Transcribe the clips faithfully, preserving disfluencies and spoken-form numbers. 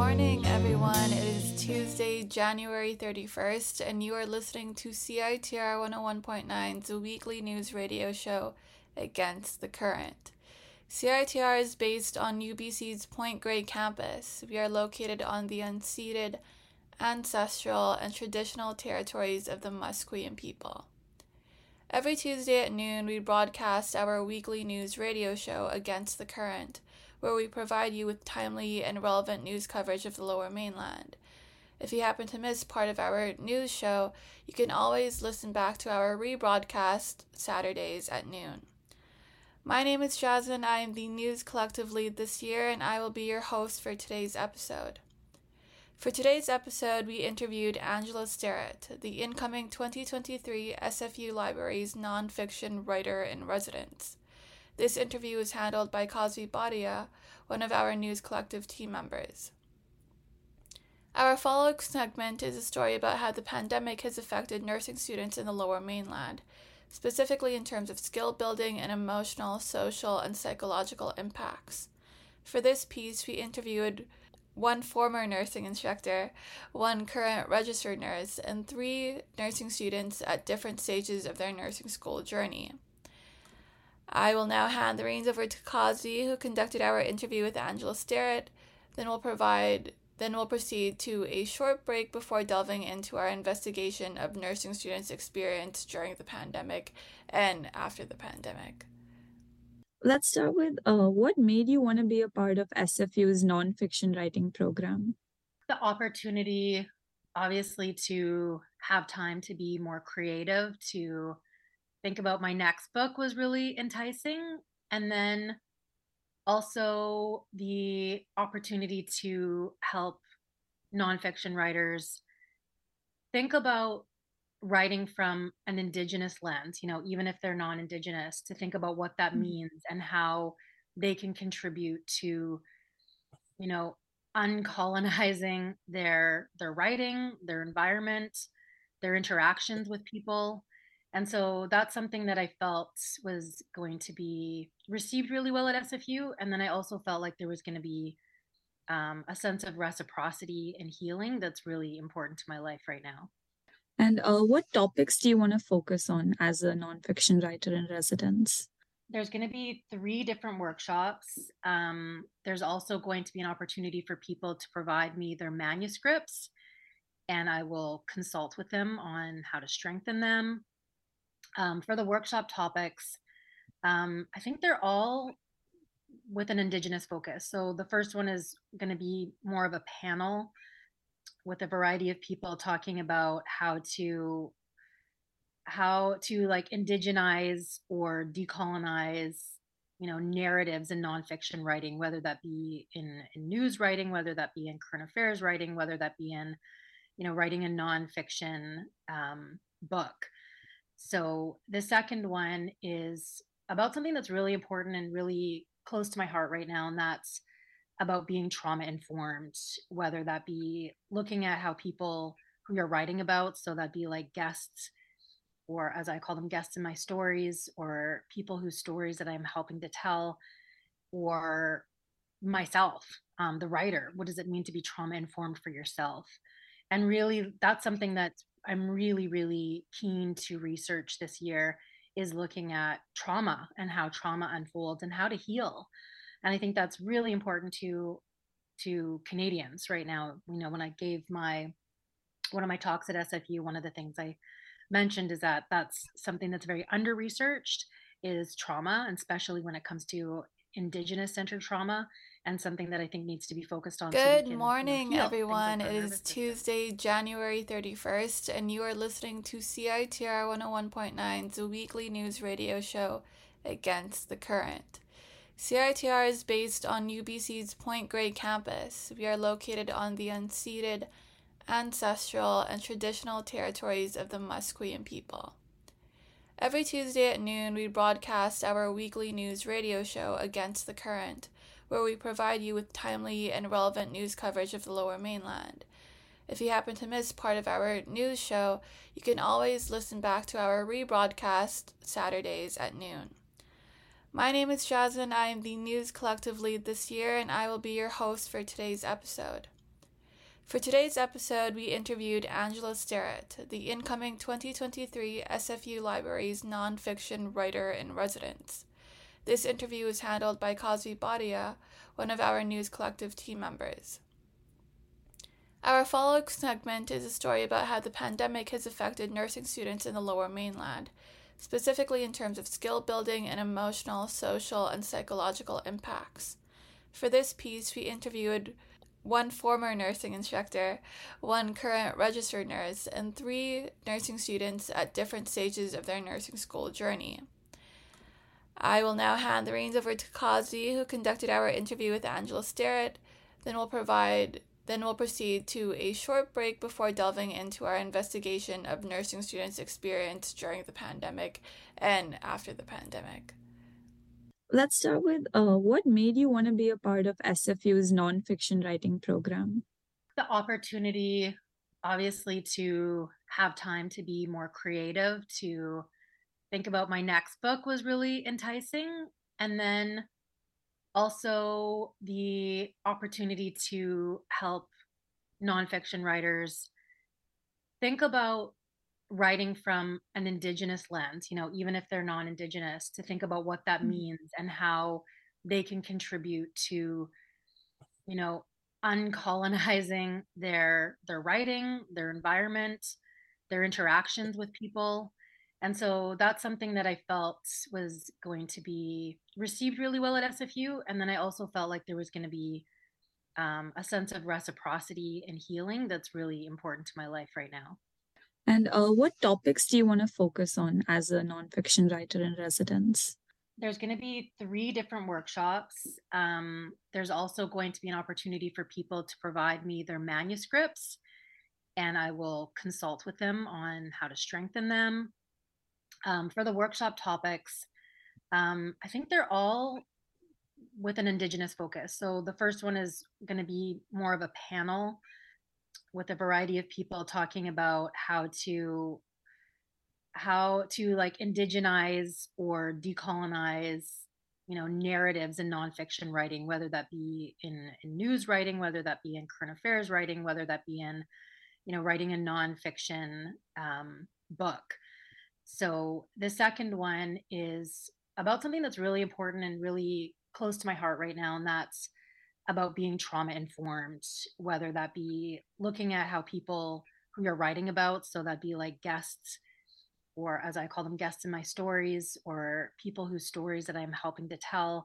morning, everyone. It is Tuesday, January thirty-first, and you are listening to C I T R one oh one point nine's weekly news radio show, Against the Current. C I T R is based on U B C's Point Grey campus. We are located on the unceded, ancestral, and traditional territories of the Musqueam people. Every Tuesday at noon, we broadcast our weekly news radio show, Against the Current, where we provide you with timely and relevant news coverage of the Lower Mainland. If you happen to miss part of our news show, you can always listen back to our rebroadcast Saturdays at noon. My name is Jasmine. I am the News Collective lead this year, and I will be your host for today's episode. For today's episode, we interviewed Angela Sterrett, the incoming twenty twenty-three S F U Library's nonfiction writer-in-residence. This interview was handled by Cosby Badia, one of our News Collective team members. Our follow-up segment is a story about how the pandemic has affected nursing students in the Lower Mainland, specifically in terms of skill building and emotional, social, and psychological impacts. For this piece, we interviewed one former nursing instructor, one current registered nurse, and three nursing students at different stages of their nursing school journey. I will now hand the reins over to Cosby, who conducted our interview with Angela Sterrett. Then we'll provide, then we'll proceed to a short break before delving into our investigation of nursing students' experience during the pandemic and after the pandemic. Let's start with uh, what made you want to be a part of S F U's nonfiction writing program? The opportunity, obviously, to have time to be more creative, to think about my next book was really enticing. And then also the opportunity to help nonfiction writers think about writing from an Indigenous lens, you know, even if they're non-Indigenous, to think about what that means and how they can contribute to, you know, uncolonizing their their writing, their environment, their interactions with people. And so that's something that I felt was going to be received really well at S F U. And then I also felt like there was going to be um, a sense of reciprocity and healing that's really important to my life right now. And uh, what topics do you want to focus on as a nonfiction writer in residence? There's going to be three different workshops. Um, there's also going to be an opportunity for people to provide me their manuscripts, and I will consult with them on how to strengthen them. Um, for the workshop topics, um, I think they're all with an Indigenous focus. So the first one is going to be more of a panel with a variety of people talking about how to how to like indigenize or decolonize, you know, narratives in nonfiction writing, whether that be in, in news writing, whether that be in current affairs writing, whether that be in, you know, writing a nonfiction um, book. So the second one is about something that's really important and really close to my heart right now, and that's about being trauma informed, whether that be looking at how people who you're writing about, so that'd be like guests, or as I call them, guests in my stories, or people whose stories that I'm helping to tell, or myself, um, the writer. What does it mean to be trauma informed for yourself? And really, that's something that I'm really, really keen to research this year, is looking at trauma and how trauma unfolds and how to heal. And I think that's really important to to Canadians right now. You know, when I gave my one of my talks at S F U, one of the things I mentioned is that that's something that's very under researched, is trauma, and especially when it comes to Indigenous centered trauma, and something that I think needs to be focused on. Good so we can, morning, you know, everyone. It is Tuesday, January thirty-first, and you are listening to C I T R one oh one point nine's weekly news radio show, Against the Current. C I T R is based on U B C's Point Grey campus. We are located on the unceded, ancestral, and traditional territories of the Musqueam people. Every Tuesday at noon, we broadcast our weekly news radio show, Against the Current, where we provide you with timely and relevant news coverage of the Lower Mainland. If you happen to miss part of our news show, you can always listen back to our rebroadcast Saturdays at noon. My name is Jasmine. I am the News Collective lead this year, and I will be your host for today's episode. For today's episode, we interviewed Angela Sterrett, the incoming twenty twenty-three S F U Library's nonfiction writer-in-residence. This interview was handled by Cosby Badia, one of our News Collective team members. Our follow-up segment is a story about how the pandemic has affected nursing students in the Lower Mainland, specifically in terms of skill building and emotional, social, and psychological impacts. For this piece, we interviewed one former nursing instructor, one current registered nurse, and three nursing students at different stages of their nursing school journey. I will now hand the reins over to Cosby, who conducted our interview with Angela Sterrett. Then we'll provide, then we'll proceed to a short break before delving into our investigation of nursing students' experience during the pandemic and after the pandemic. Let's start with uh, what made you want to be a part of S F U's nonfiction writing program? The opportunity, obviously, to have time to be more creative, to think about my next book was really enticing. And then also the opportunity to help nonfiction writers think about writing from an Indigenous lens, you know, even if they're non-Indigenous, to think about what that means and how they can contribute to, you know, uncolonizing their their writing, their environment, their interactions with people. And so that's something that I felt was going to be received really well at S F U. And then I also felt like there was going to be um, a sense of reciprocity and healing that's really important to my life right now. And uh, what topics do you want to focus on as a nonfiction writer in residence? There's going to be three different workshops. Um, there's also going to be an opportunity for people to provide me their manuscripts, and I will consult with them on how to strengthen them. Um, for the workshop topics, um, I think they're all with an Indigenous focus. So the first one is going to be more of a panel with a variety of people talking about how to how to like indigenize or decolonize, you know, narratives in nonfiction writing, whether that be in, in news writing, whether that be in current affairs writing, whether that be in, you know, writing a nonfiction um, book. So the second one is about something that's really important and really close to my heart right now, and that's about being trauma informed, whether that be looking at how people who you're writing about, so that'd be like guests, or as I call them, guests in my stories, or people whose stories that I'm helping to tell,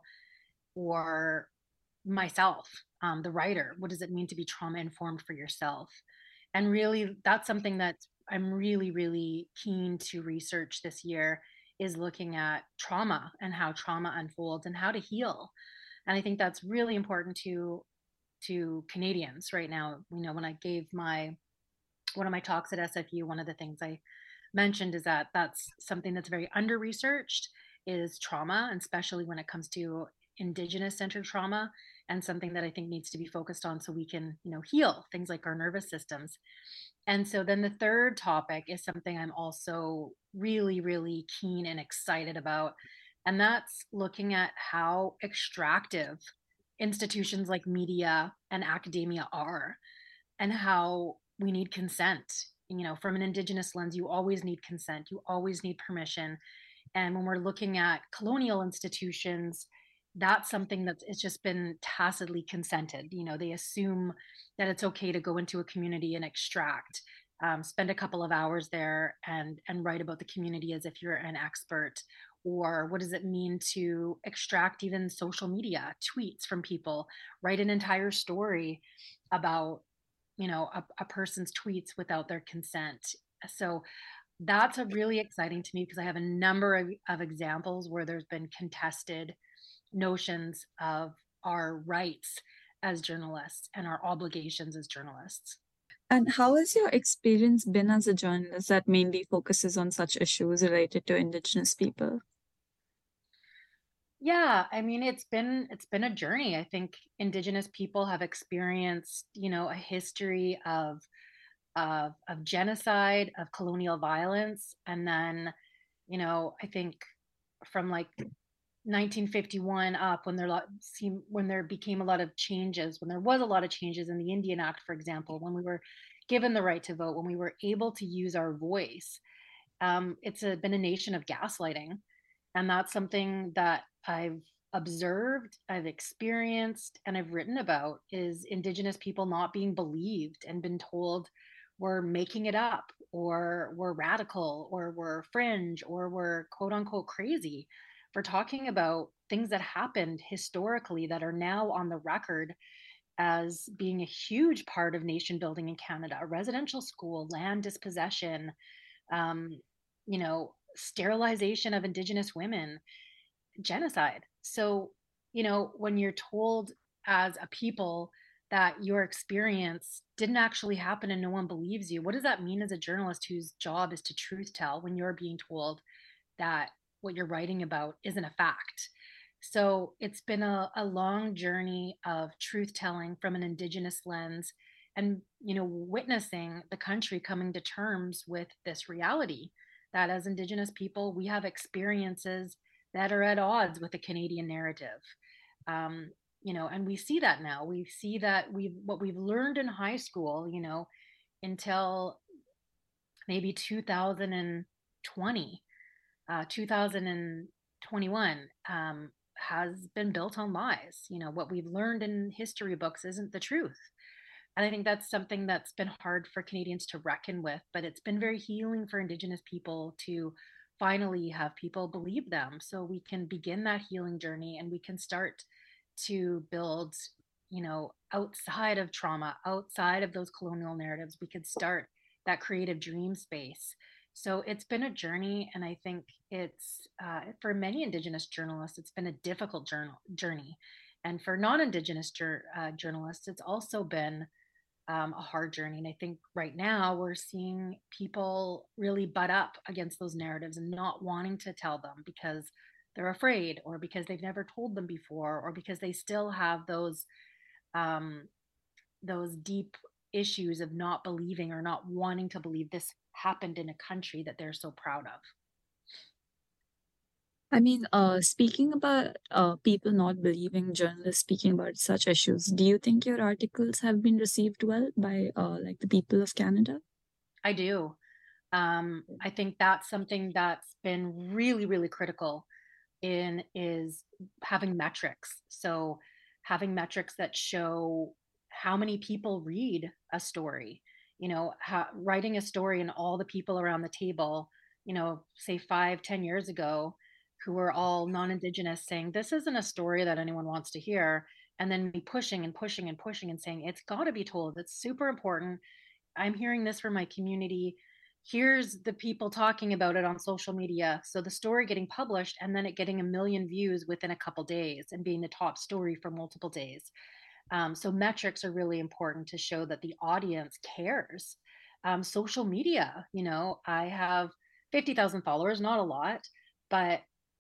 or myself, um, the writer. What does it mean to be trauma informed for yourself? And really, that's something that I'm really, really keen to research this year, is looking at trauma and how trauma unfolds and how to heal. And I think that's really important to to Canadians right now. You know, when I gave my one of my talks at S F U, one of the things I mentioned is that that's something that's very under researched, is trauma, and especially when it comes to Indigenous centered trauma, and something that I think needs to be focused on so we can, you know, heal things like our nervous systems. And so then the third topic is something I'm also really, really keen and excited about. And that's looking at how extractive institutions like media and academia are, and how we need consent. You know, from an Indigenous lens, you always need consent, you always need permission. And when we're looking at colonial institutions, that's something that it's just been tacitly consented. You know, they assume that it's okay to go into a community and extract, um, spend a couple of hours there and and write about the community as if you're an expert. Or what does it mean to extract even social media tweets from people, write an entire story about, you know, a, a person's tweets without their consent? So that's a really exciting to me, because I have a number of, of examples where there's been contested notions of our rights as journalists and our obligations as journalists. And how has your experience been as a journalist that mainly focuses on such issues related to Indigenous people? Yeah, I mean, it's been it's been a journey. I think Indigenous people have experienced, you know, a history of of of genocide, of colonial violence, and then, you know, I think from like nineteen fifty-one up, when there lo- seem when there became a lot of changes, when there was a lot of changes in the Indian Act, for example, when we were given the right to vote, when we were able to use our voice. Um, it's a, been a nation of gaslighting, and that's something that I've observed, I've experienced, and I've written about, is Indigenous people not being believed and been told we're making it up, or we're radical, or we're fringe, or we're quote unquote crazy for talking about things that happened historically that are now on the record as being a huge part of nation building in Canada: a residential school, land dispossession, um, you know, sterilization of Indigenous women, genocide. So, you know, when you're told as a people that your experience didn't actually happen and no one believes you, what does that mean as a journalist whose job is to truth tell when you're being told that what you're writing about isn't a fact? So it's been a, a long journey of truth telling from an Indigenous lens, and, you know, witnessing the country coming to terms with this reality that as Indigenous people, we have experiences that are at odds with the Canadian narrative. Um, you know, and we see that now. We see that we've what we've learned in high school, you know, until maybe two thousand twenty, uh, two thousand twenty-one, um, has been built on lies. You know, what we've learned in history books isn't the truth. And I think that's something that's been hard for Canadians to reckon with, but it's been very healing for Indigenous people to finally have people believe them, so we can begin that healing journey and we can start to build, you know, outside of trauma, outside of those colonial narratives. We could start that creative dream space. So it's been a journey, and I think it's, uh, for many Indigenous journalists, it's been a difficult journal, journey. And for non Indigenous jur- uh, journalists, it's also been um, a hard journey. And I think right now we're seeing people really butt up against those narratives and not wanting to tell them because they're afraid, or because they've never told them before, or because they still have those um, those deep issues of not believing or not wanting to believe this happened in a country that they're so proud of. I mean, uh, speaking about uh, people not believing journalists speaking about such issues, do you think your articles have been received well by uh, like the people of Canada? I do. Um, I think that's something that's been really, really critical in is having metrics. So having metrics that show how many people read a story, you know, how, writing a story and all the people around the table, you know, say five, ten years ago, who were all non-Indigenous, saying, this isn't a story that anyone wants to hear. And then me pushing and pushing and pushing and saying, it's got to be told. It's super important. I'm hearing this from my community. Here's the people talking about it on social media. So the story getting published and then it getting a million views within a couple days and being the top story for multiple days. Um, so metrics are really important to show that the audience cares. Um, social media, you know, I have fifty thousand followers, not a lot, but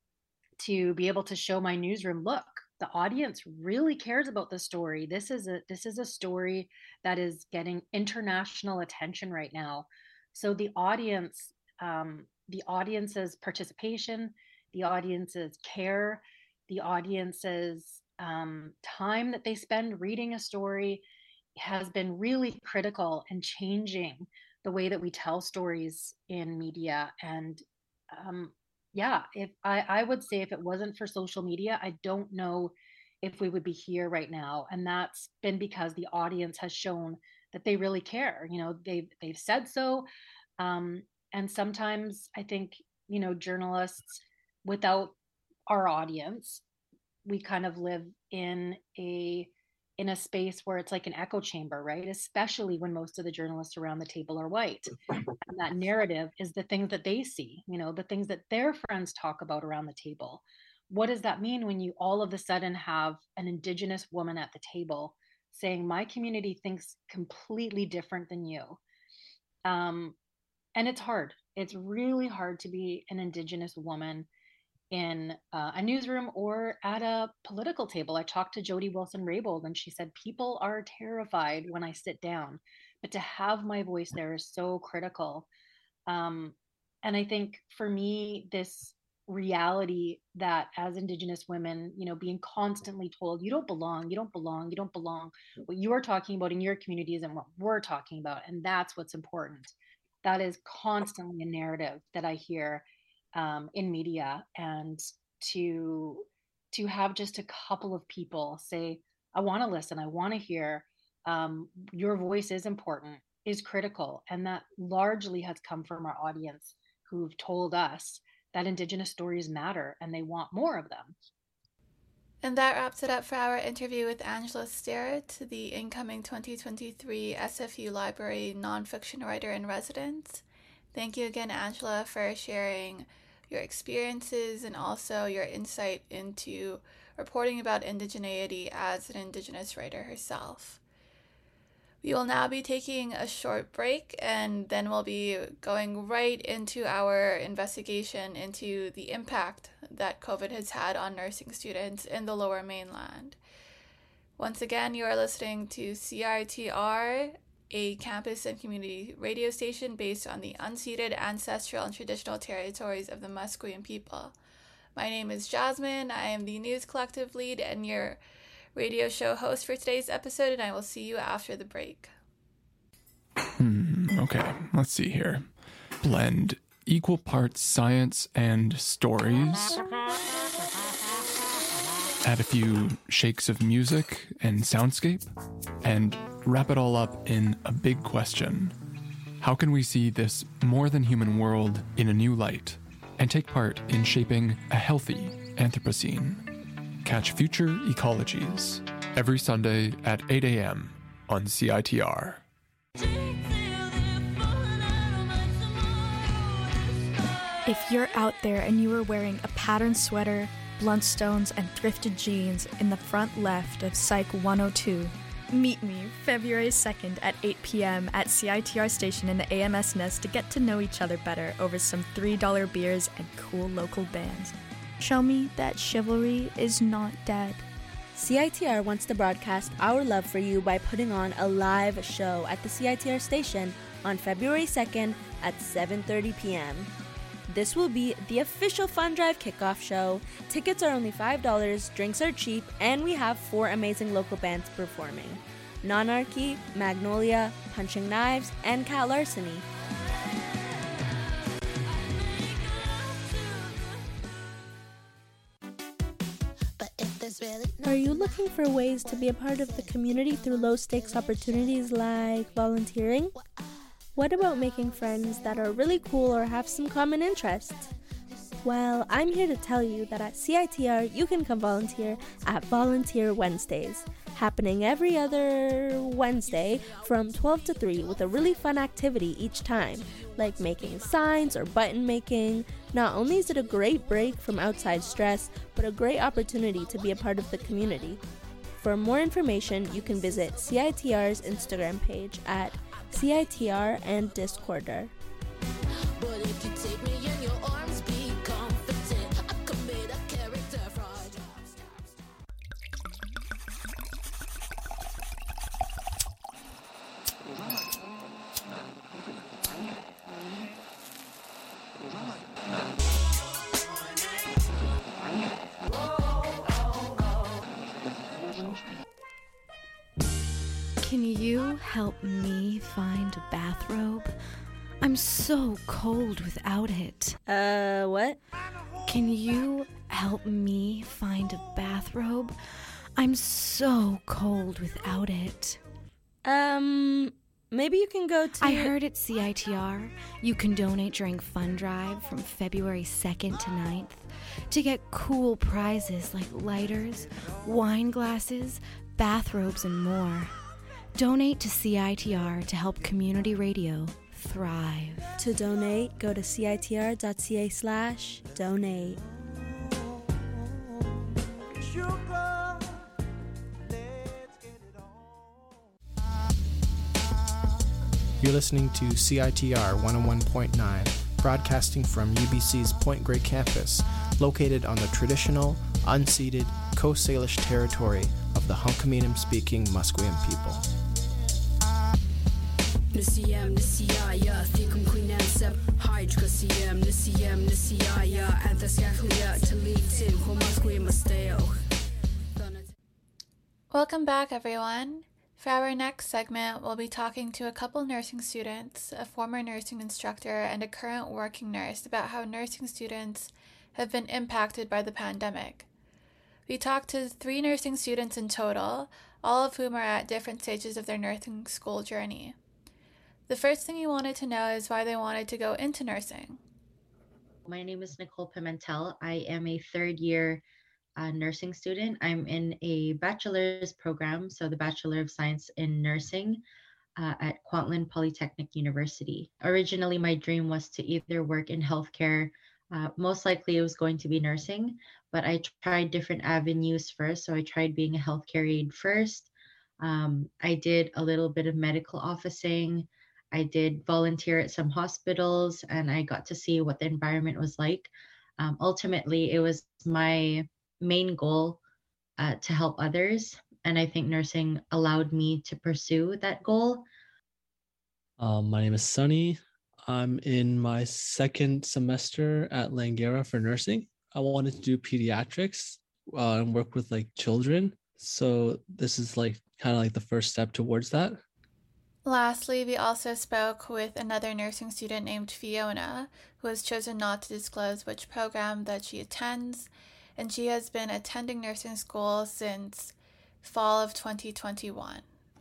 to be able to show my newsroom, look, the audience really cares about the story. This is a this is a story that is getting international attention right now. So the audience, um, the audience's participation, the audience's care, the audience's um, time that they spend reading a story has been really critical in changing the way that we tell stories in media. And um, yeah, if I, I would say if it wasn't for social media, I don't know if we would be here right now. And that's been because the audience has shown that they really care. You know, they've they've said so. Um, and sometimes I think, you know, journalists without our audience, we kind of live in a in a space where it's like an echo chamber, right? Especially when most of the journalists around the table are white. And that narrative is the things that they see, you know, the things that their friends talk about around the table. What does that mean when you all of a sudden have an Indigenous woman at the table saying, my community thinks completely different than you? Um, and it's hard. It's really hard to be an Indigenous woman in uh, a newsroom or at a political table. I talked to Jody Wilson-Raybould, and she said, people are terrified when I sit down, but to have my voice there is so critical. Um, and I think for me, this reality that as Indigenous women, you know, being constantly told, you don't belong, you don't belong, you don't belong. What you are talking about in your community isn't what we're talking about. And that's what's important. That is constantly a narrative that I hear um, in media. And to, to have just a couple of people say, I want to listen, I want to hear, um, your voice is important, is critical. And that largely has come from our audience who've told us that Indigenous stories matter and they want more of them. And that wraps it up for our interview with Angela Sterrett, the incoming twenty twenty-three S F U Library nonfiction writer in residence. Thank you again, Angela, for sharing your experiences and also your insight into reporting about indigeneity as an Indigenous writer herself. We will now be taking a short break, and then we'll be going right into our investigation into the impact that COVID has had on nursing students in the Lower Mainland. Once again, you are listening to C I T R, a campus and community radio station based on the unceded ancestral and traditional territories of the Musqueam people. My name is Jasmine. I am the News Collective lead and your radio show host for today's episode, and I will see you after the break. Hmm, okay, let's see here. Blend equal parts science and stories. Add a few shakes of music and soundscape, and wrap it all up in a big question. How can we see this more than human world in a new light and take part in shaping a healthy Anthropocene? Catch Future Ecologies every Sunday at eight a.m. on C I T R. If you're out there and you are wearing a patterned sweater, Bluntstones, and thrifted jeans in the front left of Psych one oh two, meet me February second at eight p.m. at C I T R station in the A M S Nest to get to know each other better over some three dollar beers and cool local bands. Show me that chivalry is not dead. C I T R wants to broadcast our love for you by putting on a live show at the C I T R station on February second at seven thirty p.m. This will be the official Fun Drive kickoff show. Tickets are only five dollars, drinks are cheap, and we have four amazing local bands performing: Nonarchy, Magnolia, Punching Knives, and Cat Larceny. Are you looking for ways to be a part of the community through low-stakes opportunities like volunteering? What about making friends that are really cool or have some common interests? Well, I'm here to tell you that at C I T R you can come volunteer at Volunteer Wednesdays, happening every other Wednesday from twelve to three with a really fun activity each time, like making signs or button making. Not only is it a great break from outside stress, but a great opportunity to be a part of the community. For more information, you can visit C I T R's Instagram page at C I T R and Discorder. But if you take me in your arms, be confident. I commit a character fraud. Can you help me find a bathrobe? I'm so cold without it. Uh, what? Can you help me find a bathrobe? I'm so cold without it. Um, maybe you can go to... I heard at C I T R you can donate during Fun Drive from February second to ninth to get cool prizes like lighters, wine glasses, bathrobes, and more. Donate to C I T R to help community radio thrive. To donate, go to citr.ca slash donate. You're listening to C I T R one oh one point nine, broadcasting from U B C's Point Grey campus, located on the traditional, unceded Coast Salish territory of the Hunkaminam-speaking Musqueam people. Nisiyam nisiyaya thikum quinansab hydrocasium nisiyam nisiyaya anthascaclia talitin homasque masteo. Welcome back, everyone. For our next segment, we'll be talking to a couple nursing students, a former nursing instructor, and a current working nurse about how nursing students have been impacted by the pandemic. We talked to three nursing students in total, all of whom are at different stages of their nursing school journey. The first thing you wanted to know is why they wanted to go into nursing. My name is Nicole Pimentel. I am a third year uh, nursing student. I'm in a bachelor's program, so the Bachelor of Science in Nursing uh, at Kwantlen Polytechnic University. Originally, my dream was to either work in healthcare. Uh, most likely it was going to be nursing, but I tried different avenues first. So I tried being a healthcare aide first. Um, I did a little bit of medical officing. I did volunteer at some hospitals, and I got to see what the environment was like. Um, ultimately, it was my main goal uh, to help others, and I think nursing allowed me to pursue that goal. Um, my name is Sunny. I'm in my second semester at Langara for nursing. I wanted to do pediatrics uh, and work with like children. So this is like kind of like the first step towards that. Lastly, we also spoke with another nursing student named Fiona, who has chosen not to disclose which program that she attends, and she has been attending nursing school since fall of twenty twenty-one.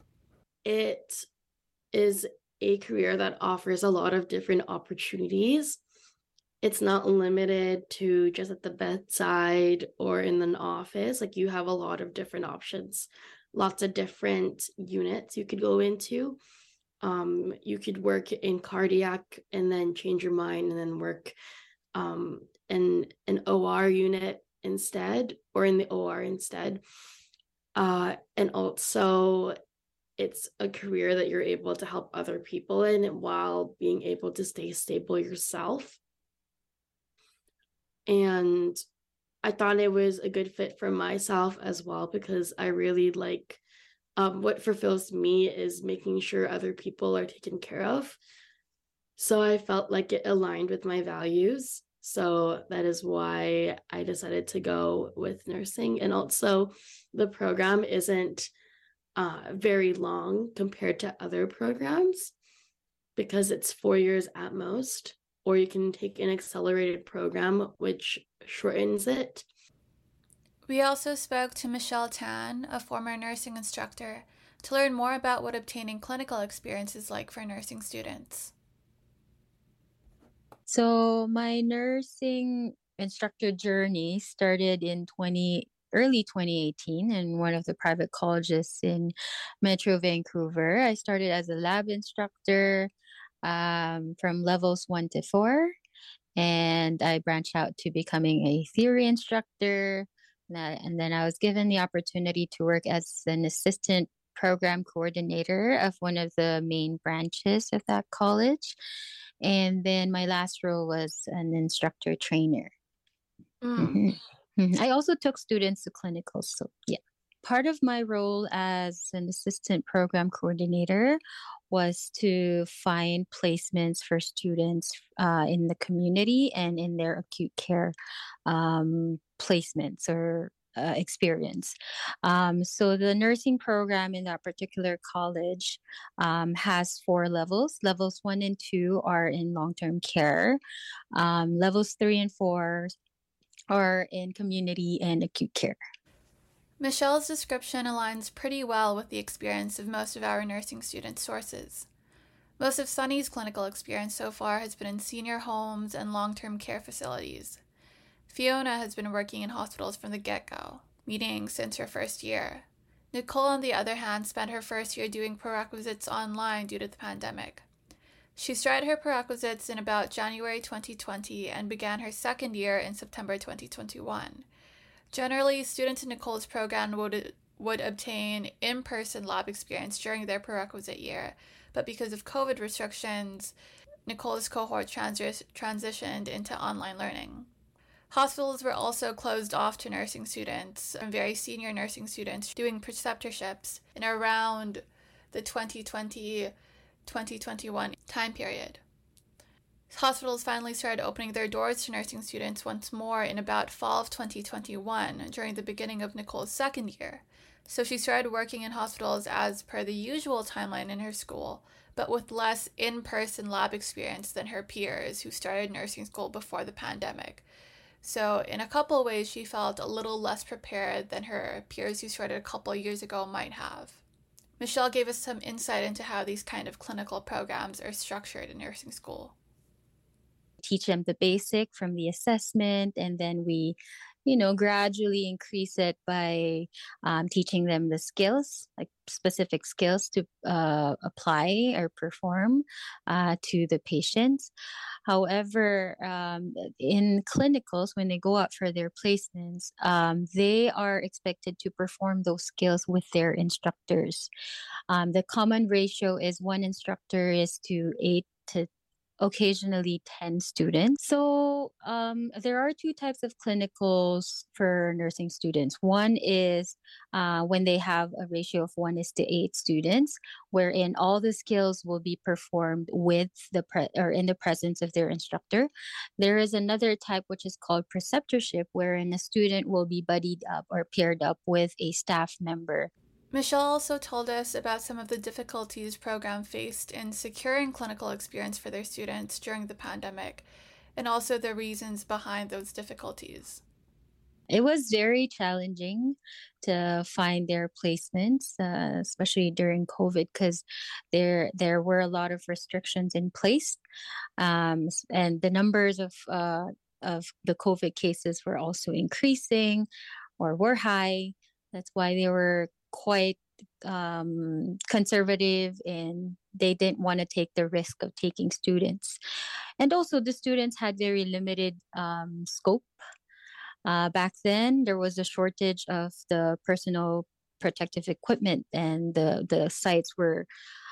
It is a career that offers a lot of different opportunities. It's not limited to just at the bedside or in an office. Like, you have a lot of different options, lots of different units you could go into. Um, you could work in cardiac and then change your mind and then work um, in an O R unit instead, or in the O R instead. Uh, and also, it's a career that you're able to help other people in while being able to stay stable yourself. And I thought it was a good fit for myself as well, because I really like um, what fulfills me is making sure other people are taken care of. So I felt like it aligned with my values. So that is why I decided to go with nursing. And also, the program isn't uh, very long compared to other programs, because it's four years at most, or you can take an accelerated program, which shortens it. We also spoke to Michelle Tan, a former nursing instructor, to learn more about what obtaining clinical experience is like for nursing students. So my nursing instructor journey started in twenty early twenty eighteen in one of the private colleges in Metro Vancouver. I started as a lab instructor um, from levels one to four, and I branched out to becoming a theory instructor. And then I was given the opportunity to work as an assistant program coordinator of one of the main branches of that college. And then my last role was an instructor trainer. Mm. Mm-hmm. I also took students to clinicals. So yeah, part of my role as an assistant program coordinator was to find placements for students uh, in the community and in their acute care um, placements or uh, experience. Um, so the nursing program in that particular college um, has four levels. Levels one and two are in long-term care. Um, levels three and four are in community and acute care. Michelle's description aligns pretty well with the experience of most of our nursing student sources. Most of Sunny's clinical experience so far has been in senior homes and long-term care facilities. Fiona has been working in hospitals from the get-go, meaning since her first year. Nicole, on the other hand, spent her first year doing prerequisites online due to the pandemic. She started her prerequisites in about January twenty twenty and began her second year in September twenty twenty-one. Generally, students in Nicole's program would, would obtain in-person lab experience during their prerequisite year, but because of COVID restrictions, Nicole's cohort transi- transitioned into online learning. Hospitals were also closed off to nursing students and very senior nursing students doing preceptorships in around the twenty twenty twenty twenty-one time period. Hospitals finally started opening their doors to nursing students once more in about fall of twenty twenty-one, during the beginning of Nicole's second year. So she started working in hospitals as per the usual timeline in her school, but with less in-person lab experience than her peers who started nursing school before the pandemic. So in a couple of ways, she felt a little less prepared than her peers who started a couple of years ago might have. Michelle gave us some insight into how these kind of clinical programs are structured in nursing school. Teach them the basic from the assessment, and then we, you know, gradually increase it by um, teaching them the skills, like specific skills to uh, apply or perform uh, to the patients. However, um, in clinicals, when they go out for their placements, um, they are expected to perform those skills with their instructors. Um, the common ratio is one instructor is to eight to occasionally ten students. So um, there are two types of clinicals for nursing students. One is uh, when they have a ratio of one is to eight students, wherein all the skills will be performed with the pre- or in the presence of their instructor. There is another type which is called preceptorship, wherein a student will be buddied up or paired up with a staff member. Michelle also told us about some of the difficulties program faced in securing clinical experience for their students during the pandemic, and also the reasons behind those difficulties. It was very challenging to find their placements, uh, especially during COVID, because there there were a lot of restrictions in place, um, and the numbers of uh, of the COVID cases were also increasing, or were high. That's why they were quite um, conservative, and they didn't want to take the risk of taking students. And also the students had very limited um, scope. Uh, back then, there was a shortage of the personal protective equipment, and the, the sites were,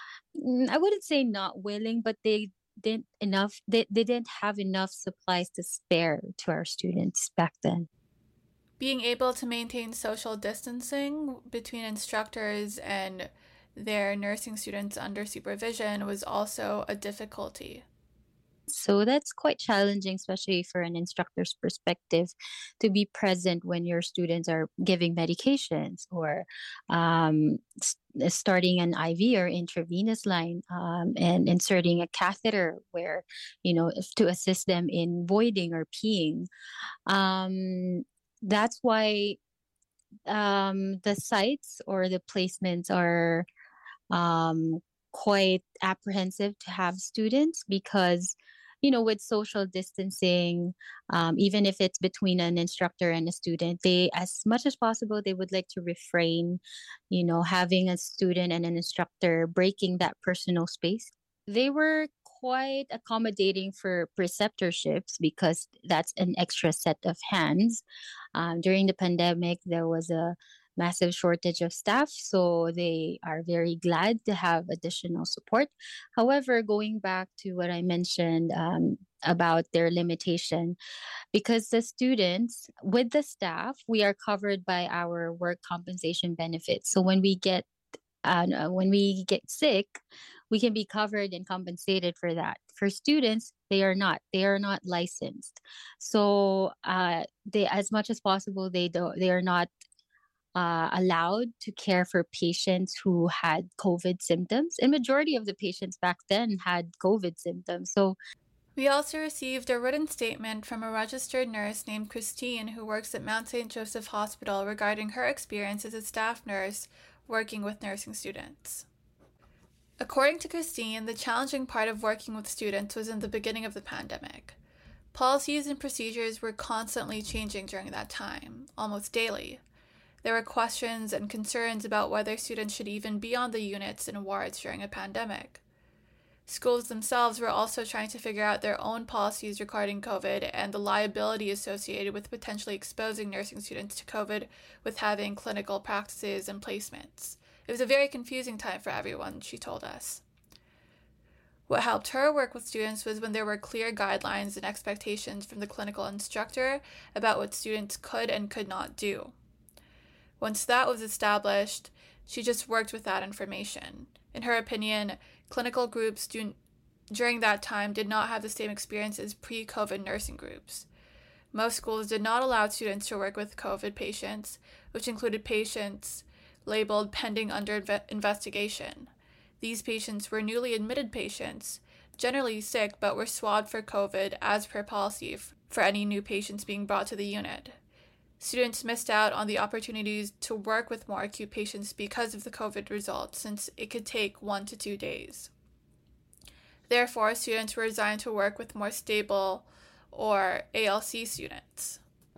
I wouldn't say not willing, but they didn't enough, they, they didn't have enough supplies to spare to our students back then. Being able to maintain social distancing between instructors and their nursing students under supervision was also a difficulty. So that's quite challenging, especially for an instructor's perspective, to be present when your students are giving medications or um, st- starting an I V or intravenous line um, and inserting a catheter where, you know, to assist them in voiding or peeing. Um, That's why um, the sites or the placements are um, quite apprehensive to have students because, you know, with social distancing, um, even if it's between an instructor and a student, they, as much as possible, they would like to refrain, you know, having a student and an instructor breaking that personal space. They were quite accommodating for preceptorships because that's an extra set of hands. Um, during the pandemic, there was a massive shortage of staff, so they are very glad to have additional support. However, going back to what I mentioned um, about their limitation, because the students with the staff, we are covered by our work compensation benefits. So when we get uh, when we get sick, we can be covered and compensated for that. For students, they are not. They are not licensed. So uh, they, as much as possible, they do, they are not uh, allowed to care for patients who had COVID symptoms. And majority of the patients back then had COVID symptoms. So we also received a written statement from a registered nurse named Christine who works at Mount Saint Joseph Hospital regarding her experience as a staff nurse working with nursing students. According to Christine, the challenging part of working with students was in the beginning of the pandemic. Policies and procedures were constantly changing during that time, almost daily. There were questions and concerns about whether students should even be on the units and wards during a pandemic. Schools themselves were also trying to figure out their own policies regarding COVID and the liability associated with potentially exposing nursing students to COVID with having clinical practices and placements. It was a very confusing time for everyone, she told us. What helped her work with students was when there were clear guidelines and expectations from the clinical instructor about what students could and could not do. Once that was established, She just worked with that information. In her opinion, clinical groups do, during that time did not have the same experience as pre-COVID nursing groups. Most schools did not allow students to work with COVID patients, which included patients labeled pending under inve- investigation. These patients were newly admitted patients, generally sick, but were swabbed for COVID as per policy f- for any new patients being brought to the unit. Students missed out on the opportunities to work with more acute patients because of the COVID results, since it could take one to two days. Therefore, students were assigned to work with more stable or A L C students.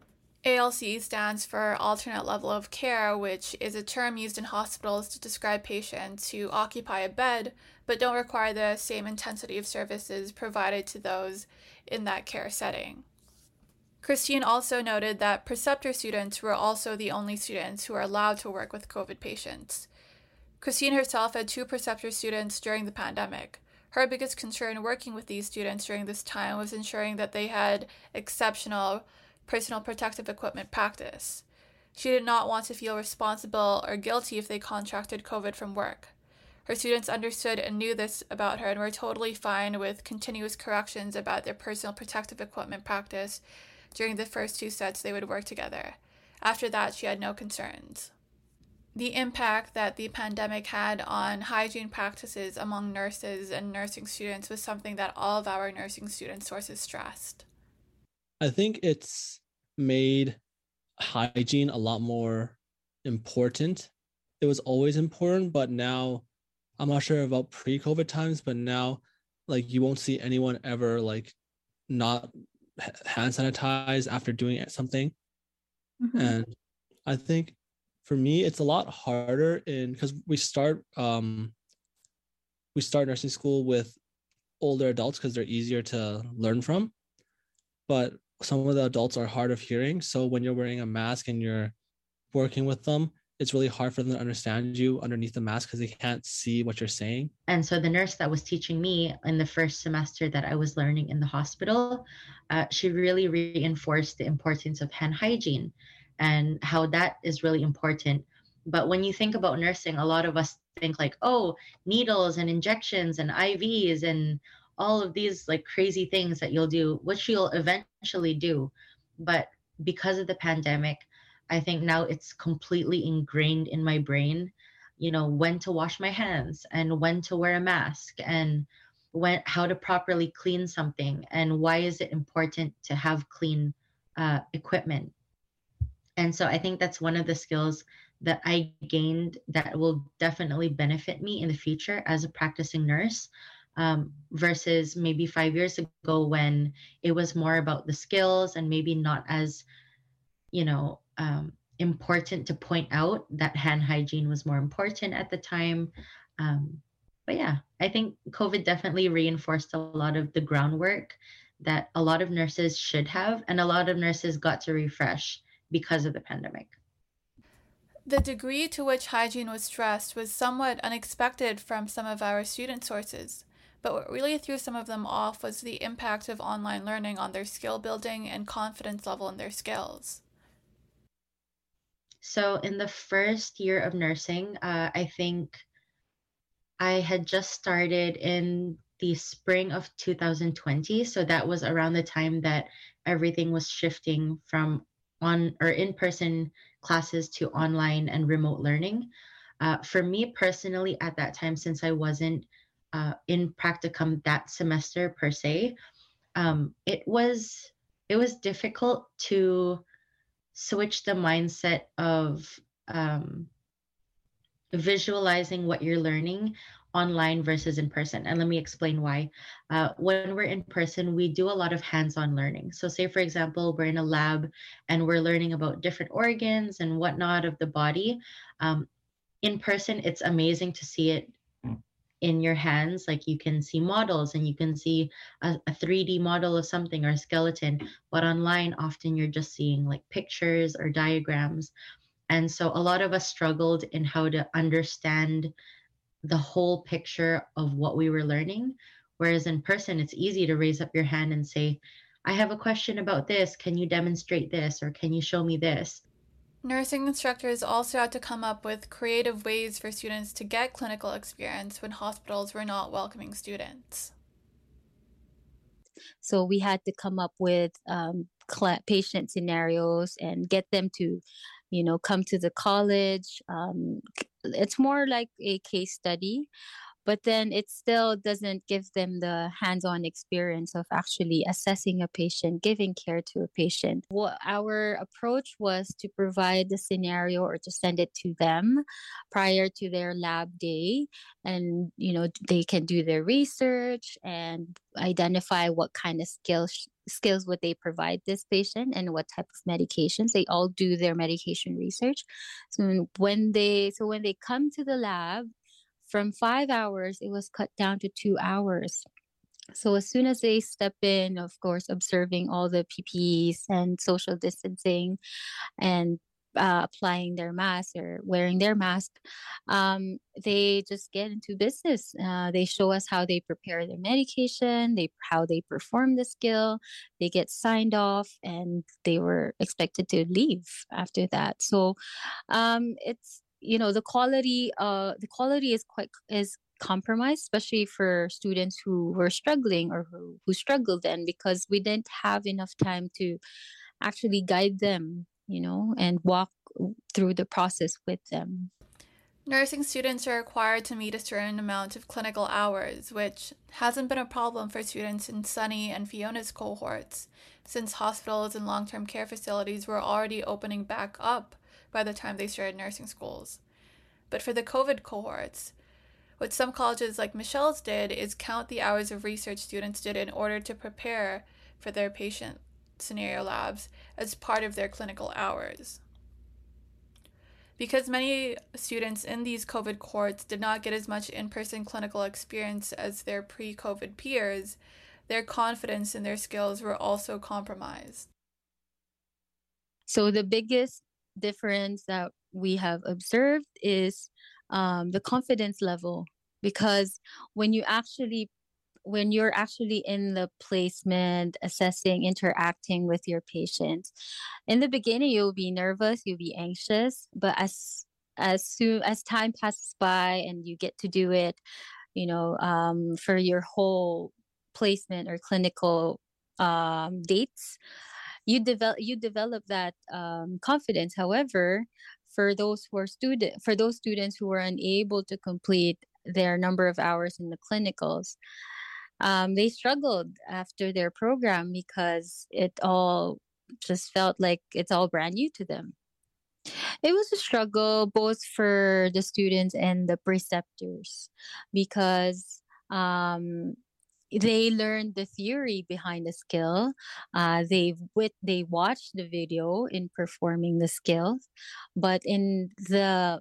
A L C stands for alternate level of care, which is a term used in hospitals to describe patients who occupy a bed but don't require the same intensity of services provided to those in that care setting. Christine also noted that preceptor students were also the only students who were allowed to work with COVID patients. Christine herself had two preceptor students during the pandemic. Her biggest concern working with these students during this time was ensuring that they had exceptional personal protective equipment practice. She did not want to feel responsible or guilty if they contracted COVID from work. Her students understood and knew this about her and were totally fine with continuous corrections about their personal protective equipment practice during the first two sets they would work together. After that, she had no concerns. The impact that the pandemic had on hygiene practices among nurses and nursing students was something that all of our nursing student sources stressed. I think it's made hygiene a lot more important. It was always important, but now I'm not sure about pre-COVID times, but now like you won't see anyone ever like not hand sanitize after doing something. Mm-hmm. And I think for me, it's a lot harder in because we start um, we start nursing school with older adults because they're easier to learn from. But some of the adults are hard of hearing. So when you're wearing a mask and you're working with them, it's really hard for them to understand you underneath the mask because they can't see what you're saying. And so the nurse that was teaching me in the first semester that I was learning in the hospital, uh, she really reinforced the importance of hand hygiene and how that is really important. But when you think about nursing, a lot of us think like, oh, needles and injections and I Vs and all of these like crazy things that you'll do, which you'll eventually do. But because of the pandemic, I think now it's completely ingrained in my brain, you know, when to wash my hands and when to wear a mask and when how to properly clean something and why is it important to have clean uh, equipment. And so I think that's one of the skills that I gained that will definitely benefit me in the future as a practicing nurse. Um, versus maybe five years ago when it was more about the skills and maybe not as, you know, um, important to point out that hand hygiene was more important at the time. Um, but yeah, I think COVID definitely reinforced a lot of the groundwork that a lot of nurses should have, and a lot of nurses got to refresh because of the pandemic. The degree to which hygiene was stressed was somewhat unexpected from some of our student sources. But what really threw some of them off was the impact of online learning on their skill building and confidence level in their skills. So in the first year of nursing, uh, I think I had just started in the spring of two thousand twenty. So that was around the time that everything was shifting from on or in-person classes to online and remote learning. Uh, for me personally, at that time, since I wasn't Uh, in practicum that semester per se, um, it was it was difficult to switch the mindset of um, visualizing what you're learning online versus in person. And let me explain why. Uh, when we're in person, we do a lot of hands-on learning. So say, for example, we're in a lab and we're learning about different organs and whatnot of the body. Um, in person, it's amazing to see it in your hands, like you can see models and you can see a, a three D model of something or a skeleton, but online often you're just seeing like pictures or diagrams. And so a lot of us struggled in how to understand the whole picture of what we were learning. Whereas in person, it's easy to raise up your hand and say, I have a question about this. Can you demonstrate this? Or can you show me this? Nursing instructors also had to come up with creative ways for students to get clinical experience when hospitals were not welcoming students. So we had to come up with um, cl- patient scenarios and get them to, you know, come to the college. Um, it's more like a case study, but then it still doesn't give them the hands-on experience of actually assessing a patient, giving care to a patient. What our approach was to provide the scenario or to send it to them prior to their lab day, and you know they can do their research and identify what kind of skills skills would they provide this patient and what type of medications. They all do their medication research. So when they so when they come to the lab, from five hours, it was cut down to two hours. So as soon as they step in, of course, observing all the P P Es and social distancing and uh, applying their mask or wearing their mask, um, they just get into business. Uh, they show us how they prepare their medication, they how they perform the skill, they get signed off, and they were expected to leave after that. So um, it's you know the quality uh the quality is quite is compromised, especially for students who were struggling or who, who struggled then, because we didn't have enough time to actually guide them, you know and walk through the process with them. Nursing students are required to meet a certain amount of clinical hours, which hasn't been a problem for students in Sunny and Fiona's cohorts, since hospitals and long-term care facilities were already opening back up by the time they started nursing schools. But for the COVID cohorts, what some colleges like Michelle's did is count the hours of research students did in order to prepare for their patient scenario labs as part of their clinical hours. Because many students in these COVID cohorts did not get as much in-person clinical experience as their pre-COVID peers, their confidence in their skills were also compromised. So the biggest difference that we have observed is um, the confidence level, because when you actually when you're actually in the placement, assessing, interacting with your patients, in the beginning you'll be nervous, you'll be anxious, but as as soon as time passes by and you get to do it, you know um, for your whole placement or clinical um, dates, you develop you develop that um, confidence. However, for those who are student for those students who were unable to complete their number of hours in the clinicals, um, they struggled after their program because it all just felt like it's all brand new to them. It was a struggle both for the students and the preceptors, because um, they learned the theory behind the skill. Uh, they with they watched the video in performing the skills, but in the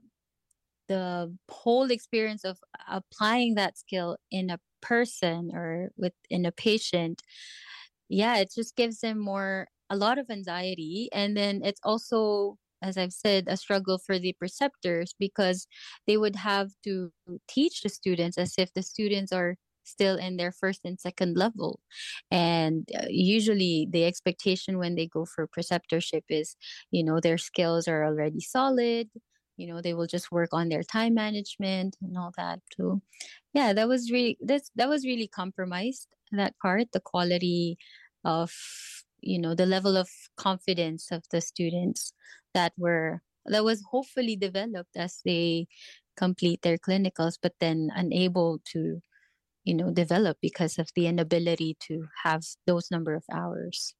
the whole experience of applying that skill in a person or within a patient, yeah, it just gives them more a lot of anxiety. And then it's also, as I've said, a struggle for the preceptors, because they would have to teach the students as if the students are still in their first and second level. And uh, usually the expectation when they go for preceptorship is, you know, their skills are already solid. You know, they will just work on their time management and all that too. Yeah, that was really that's that was really compromised, that part, the quality of, you know, the level of confidence of the students that were that was hopefully developed as they complete their clinicals, but then unable to, you know, develop because of the inability to have those number of hours.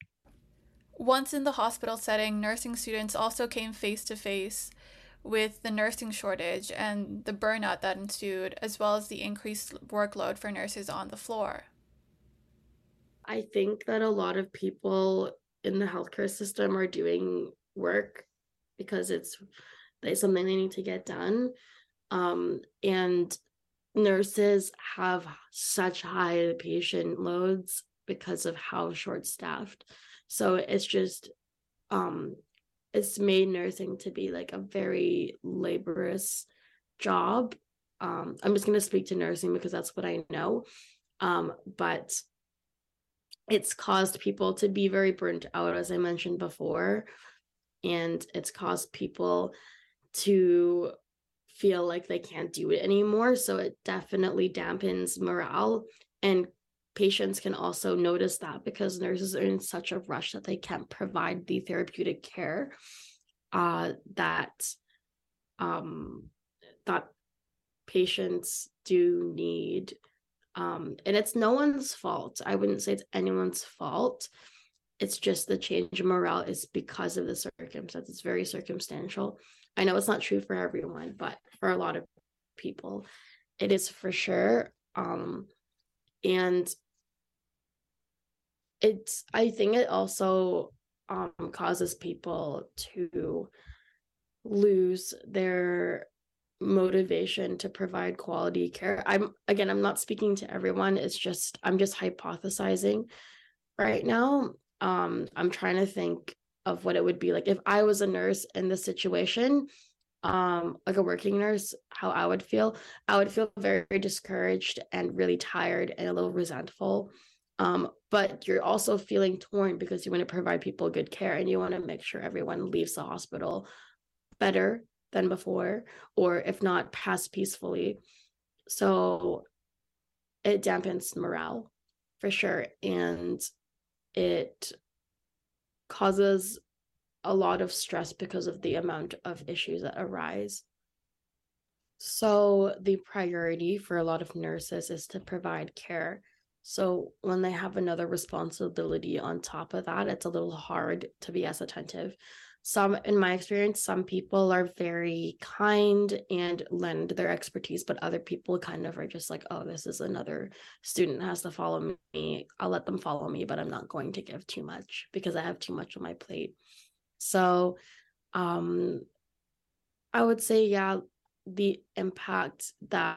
Once in the hospital setting, nursing students also came face to face with the nursing shortage and the burnout that ensued, as well as the increased workload for nurses on the floor. I think that a lot of people in the healthcare system are doing work because it's, it's something they need to get done. Um, and nurses have such high patient loads because of how short-staffed. So it's just, um, it's made nursing to be like a very laborious job. Um, I'm just going to speak to nursing because that's what I know. Um, but it's caused people to be very burnt out, as I mentioned before. and it's caused people to feel like they can't do it anymore. So it definitely dampens morale, and patients can also notice that because nurses are in such a rush that they can't provide the therapeutic care uh, that um, that patients do need. Um, and it's no one's fault. I wouldn't say it's anyone's fault. It's just the change in morale is because of the circumstance. It's very circumstantial. I know it's not true for everyone, but for a lot of people, it is for sure. Um, and it's, I think it also um, causes people to lose their motivation to provide quality care. I'm, again, I'm not speaking to everyone. It's just, I'm just hypothesizing right now. Um, I'm trying to think of what it would be like if I was a nurse in this situation, um, like a working nurse, how I would feel. I would feel very, very discouraged and really tired and a little resentful. Um, but you're also feeling torn because you want to provide people good care and you want to make sure everyone leaves the hospital better than before, or if not, pass peacefully. So it dampens morale for sure. And it causes a lot of stress because of the amount of issues that arise. So the priority for a lot of nurses is to provide care. So when they have another responsibility on top of that, it's a little hard to be as attentive. Some, in my experience, some people are very kind and lend their expertise, but other people kind of are just like, oh, this is another student has to follow me. I'll let them follow me, but I'm not going to give too much because I have too much on my plate. So um, I would say, yeah, the impact that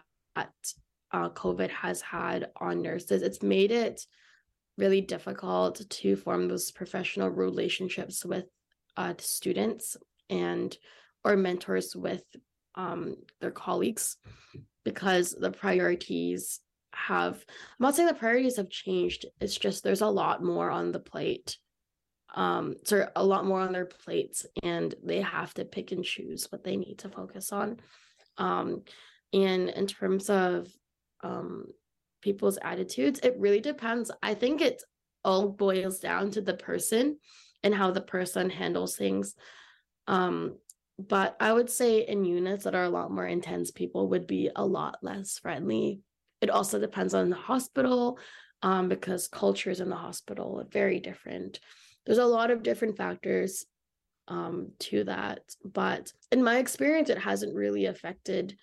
uh, COVID has had on nurses, it's made it really difficult to form those professional relationships with uh, students and or mentors with um, their colleagues, because the priorities have, I'm not saying the priorities have changed, it's just there's a lot more on the plate. Um, so a lot more on their plates, and they have to pick and choose what they need to focus on. Um, and in terms of um, people's attitudes, it really depends. I think it all boils down to the person and how the person handles things. Um, but I would say in units that are a lot more intense, people would be a lot less friendly. It also depends on the hospital, um, because cultures in the hospital are very different. There's a lot of different factors um, to that. But in my experience, it hasn't really affected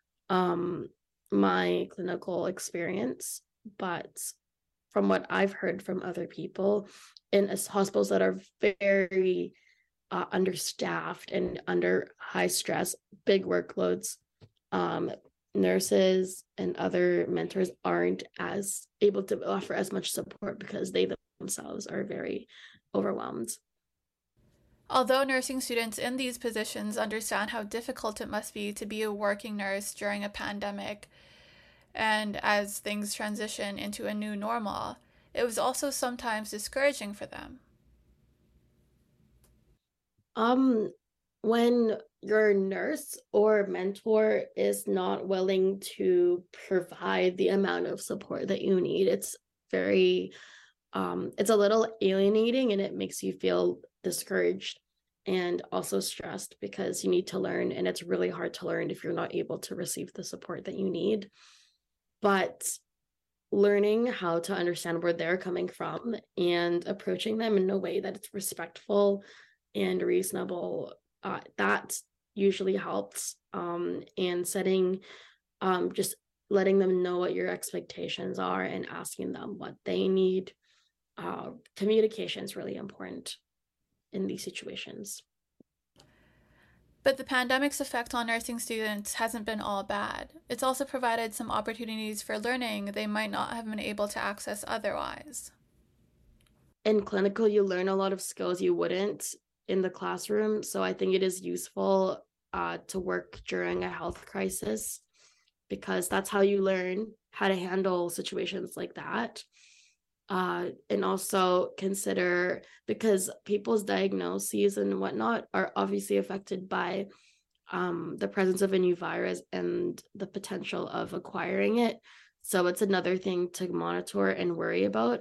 um, my clinical experience. But from what I've heard from other people in hospitals that are very uh, understaffed and under high stress, big workloads, um, nurses and other mentors aren't as able to offer as much support because they themselves are very overwhelmed. Although nursing students in these positions understand how difficult it must be to be a working nurse during a pandemic and as things transition into a new normal, it was also sometimes discouraging for them. Um, when your nurse or mentor is not willing to provide the amount of support that you need, it's very Um, it's a little alienating, and it makes you feel discouraged and also stressed because you need to learn, and it's really hard to learn if you're not able to receive the support that you need. But learning how to understand where they're coming from and approaching them in a way that it's respectful and reasonable, uh, that usually helps. Um, and setting, um, just letting them know what your expectations are and asking them what they need. Uh, communication is really important in these situations. But the pandemic's effect on nursing students hasn't been all bad. It's also provided some opportunities for learning they might not have been able to access otherwise. In clinical, you learn a lot of skills you wouldn't in the classroom. So I think it is useful uh, to work during a health crisis, because that's how you learn how to handle situations like that. Uh, and also consider, because people's diagnoses and whatnot are obviously affected by um, the presence of a new virus and the potential of acquiring it. So it's another thing to monitor and worry about.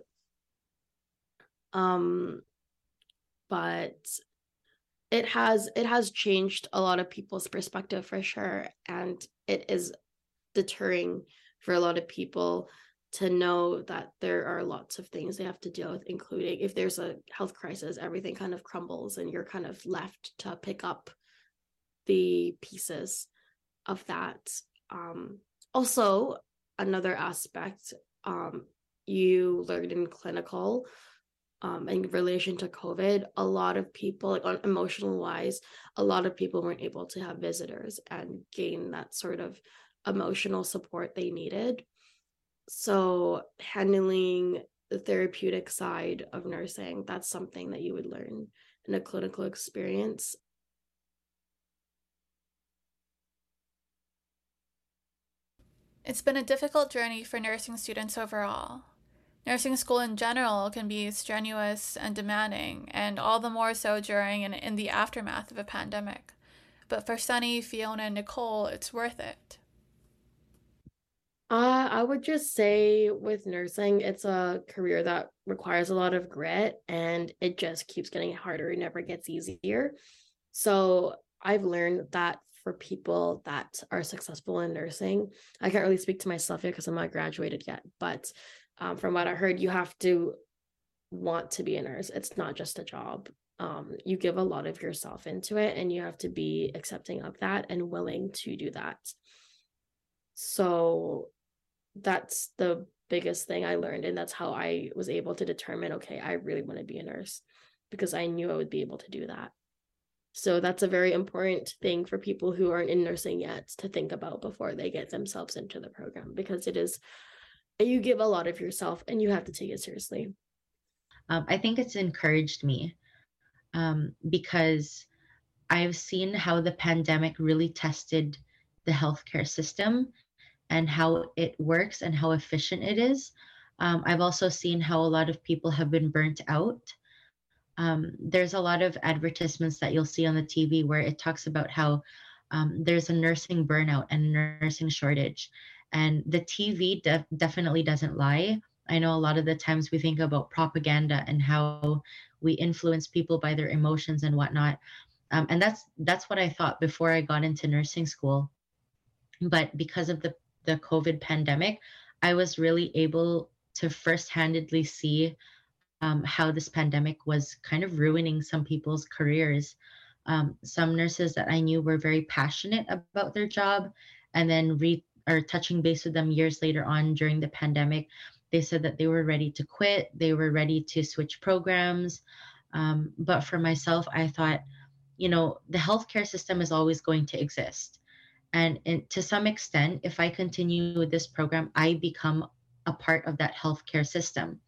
Um, but it has it has changed a lot of people's perspective for sure, and it is deterring for a lot of people to know that there are lots of things they have to deal with, including if there's a health crisis, everything kind of crumbles and you're kind of left to pick up the pieces of that. Um, also, another aspect um, you learned in clinical um, in relation to COVID, a lot of people, like on emotional wise, a lot of people weren't able to have visitors and gain that sort of emotional support they needed. So handling the therapeutic side of nursing, that's something that you would learn in a clinical experience. It's been a difficult journey for nursing students overall. Nursing school in general can be strenuous and demanding, and all the more so during and in the aftermath of a pandemic. But for Sunny, Fiona, and Nicole, it's worth it. Uh, I would just say with nursing, it's a career that requires a lot of grit, and it just keeps getting harder. It never gets easier. So I've learned that for people that are successful in nursing, I can't really speak to myself yet because I'm not graduated yet, but um, from what I heard, you have to want to be a nurse. It's not just a job. Um, you give a lot of yourself into it, and you have to be accepting of that and willing to do that. So that's the biggest thing I learned, and that's how I was able to determine, okay, I really want to be a nurse, because I knew I would be able to do that. So that's a very important thing for people who aren't in nursing yet to think about before they get themselves into the program, because it is, you give a lot of yourself and you have to take it seriously. Um, I think it's encouraged me um, because I've seen how the pandemic really tested the healthcare system and how it works and how efficient it is. Um, I've also seen how a lot of people have been burnt out. Um, there's a lot of advertisements that you'll see on the T V where it talks about how um, there's a nursing burnout and a nursing shortage. And the T V def- definitely doesn't lie. I know a lot of the times we think about propaganda and how we influence people by their emotions and whatnot. Um, and that's that's what I thought before I got into nursing school. But because of the, the COVID pandemic, I was really able to first-handedly see um, how this pandemic was kind of ruining some people's careers. Um, some nurses that I knew were very passionate about their job, and then re or touching base with them years later on during the pandemic, they said that they were ready to quit, they were ready to switch programs. Um, but for myself, I thought, you know, the healthcare system is always going to exist. And, and to some extent, if I continue with this program, I become a part of that healthcare system.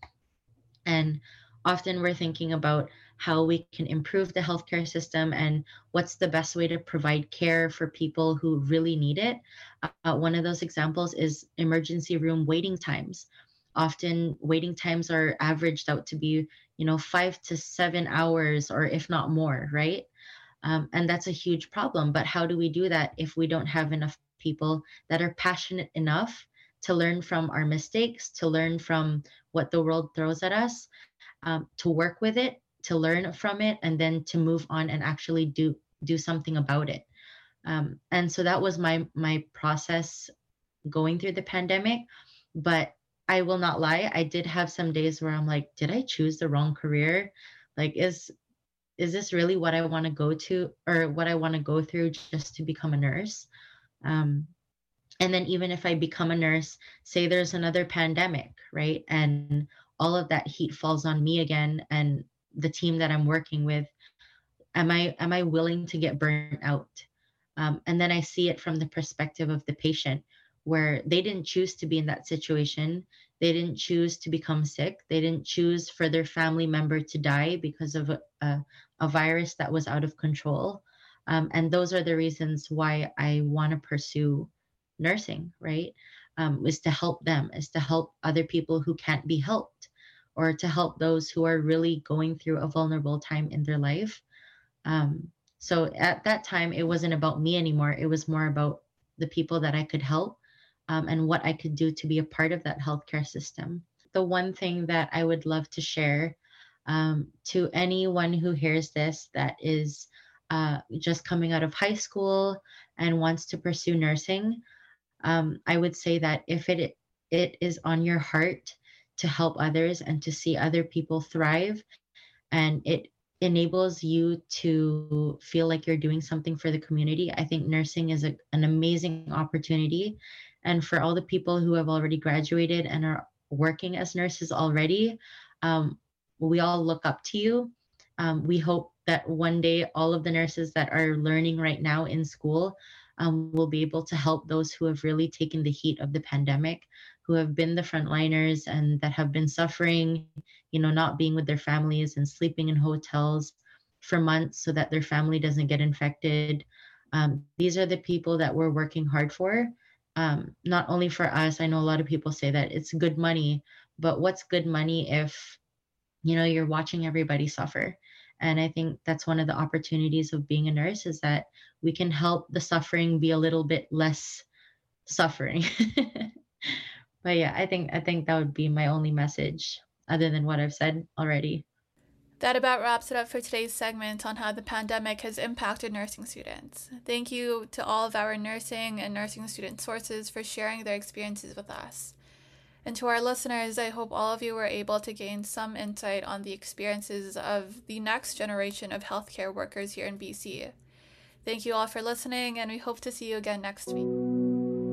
And often we're thinking about how we can improve the healthcare system and what's the best way to provide care for people who really need it. Uh, one of those examples is emergency room waiting times. Often waiting times are averaged out to be, you know, five to seven hours, or if not more, right? Um, and that's a huge problem. But how do we do that if we don't have enough people that are passionate enough to learn from our mistakes, to learn from what the world throws at us, um, to work with it, to learn from it, and then to move on and actually do do something about it. Um, and so that was my my process going through the pandemic. But I will not lie, I did have some days where I'm like, did I choose the wrong career? Like, is is this really what I want to go to, or what I want to go through just to become a nurse? Um, and then even if I become a nurse, say there's another pandemic, right? And all of that heat falls on me again and the team that I'm working with. Am I am I willing to get burnt out? Um, and then I see it from the perspective of the patient, where they didn't choose to be in that situation. They didn't choose to become sick. They didn't choose for their family member to die because of a, a, a virus that was out of control. Um, and those are the reasons why I want to pursue nursing, right? Um, is to help them, is to help other people who can't be helped. or to help those who are really going through a vulnerable time in their life. Um, so at that time, it wasn't about me anymore. It was more about the people that I could help, um, and what I could do to be a part of that healthcare system. The one thing that I would love to share um, to anyone who hears this that is uh, just coming out of high school and wants to pursue nursing, um, I would say that if it it is on your heart to help others and to see other people thrive, and it enables you to feel like you're doing something for the community, I think nursing is a, an amazing opportunity. And for all the people who have already graduated and are working as nurses already, um, we all look up to you. Um, we hope that one day all of the nurses that are learning right now in school um, will be able to help those who have really taken the heat of the pandemic, who have been the frontliners and that have been suffering, you know, not being with their families and sleeping in hotels for months so that their family doesn't get infected. Um, these are the people that we're working hard for. Um, not only for us, I know a lot of people say that it's good money, but what's good money if, you know, you're watching everybody suffer? And I think that's one of the opportunities of being a nurse, is that we can help the suffering be a little bit less suffering. But yeah, I think I think that would be my only message, other than what I've said already. That about wraps it up for today's segment on how the pandemic has impacted nursing students. Thank you to all of our nursing and nursing student sources for sharing their experiences with us. And to our listeners, I hope all of you were able to gain some insight on the experiences of the next generation of healthcare workers here in B C. Thank you all for listening, and we hope to see you again next week.